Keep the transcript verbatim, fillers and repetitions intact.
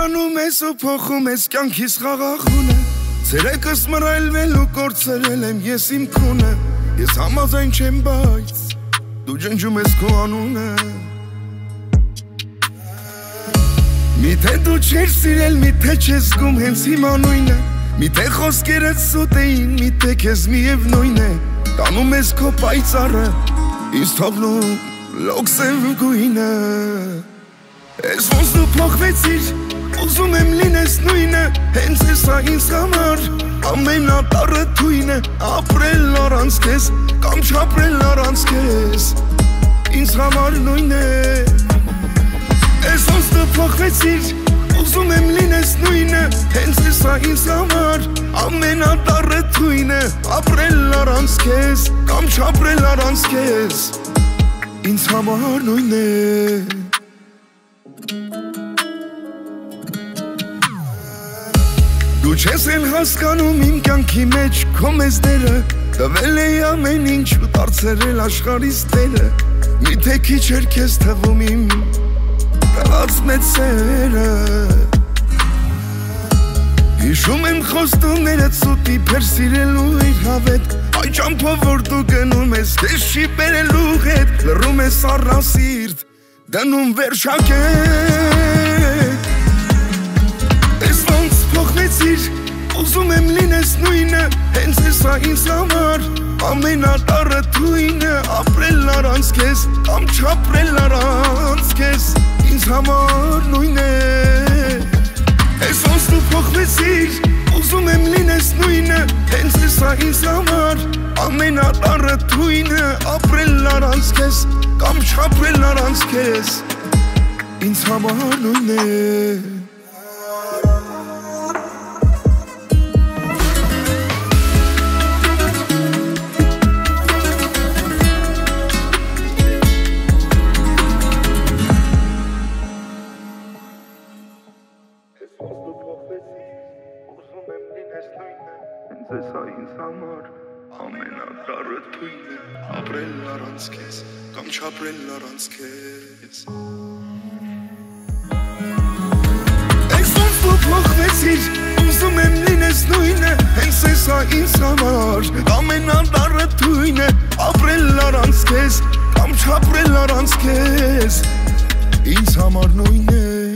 Անում ես ու փոխում ես կյանքիս խաղաղունը Ցերեկս մռայլվել ու կորցրել եմ ես իմ քունը Ես համաձայն չեմ բայց դու ջնջում ես քո անունը Միթե դու չես սիրել, միթե չես զգում հենց հիմա նույնը Միթե խոսքերդ սուտ էին, միթե քեզ միևնույն է Տանում ես քո պայծառը, ինձ թողնում լոքսև գույնը Ես ոնց դու փոխվեցիր, ուզում եմ լինես նույնը Հենց էսա ինձ համար ամենատառը թույնը Ապրել առանց քեզ, կամ չապրել առանց քեզ Ինձ համար նույն է Ես ոնց դու փոխվեցիր, ուզում եմ լինես նույնը Հենց էսա ինձ համար ամենատառը թույնը Ապրել առանց քեզ, կամ չապրել առանց քեզ Ինձ համար նույն է Դու չես էլ հասկանում իմ կյանքի մեջ քո մեզները Տվել էի ամեն ինչ ու դարձրել աշխարհիս տերը Միթե քիչ էր քեզ թվում իմ տված մեծ սերը Հիշում եմ խոստումներդ սուտի փեր սիրելու իր հավետ Այ ճամփով որ դու գնում ես քեզ չի բերելու հետ Լռում ես առասիրտ դնում վերջակետ Ես ոնց փոխվեցիր ուզում եմ լինես նույնը Հենց էսա ինձ համար ամենատառը թույնը Ապրել առանց քեզ կամ չապրել առանց քեզ Ինձ համար նույն է Ես ոնց դու փոխվեցիր ուզում եմ լինես նույնը Հենց էսա ինձ համար ամենատառը թույնը Ապրել առանց քեզ կամ չապրել առանց քեզ Ինձ համար նույն է Էսա ինձ համար ամենատառը թույնը Ապրել առանց քեզ կամ չապրել առանց քեզ Ես ոնց դու փոխվեցիր ուզում եմ լինես նույնը Հենց էսա ինձ համար ամենատառը թույնը Ապրել առանց քեզ կամ չապրել առանց քեզ Ինձ համար նույն է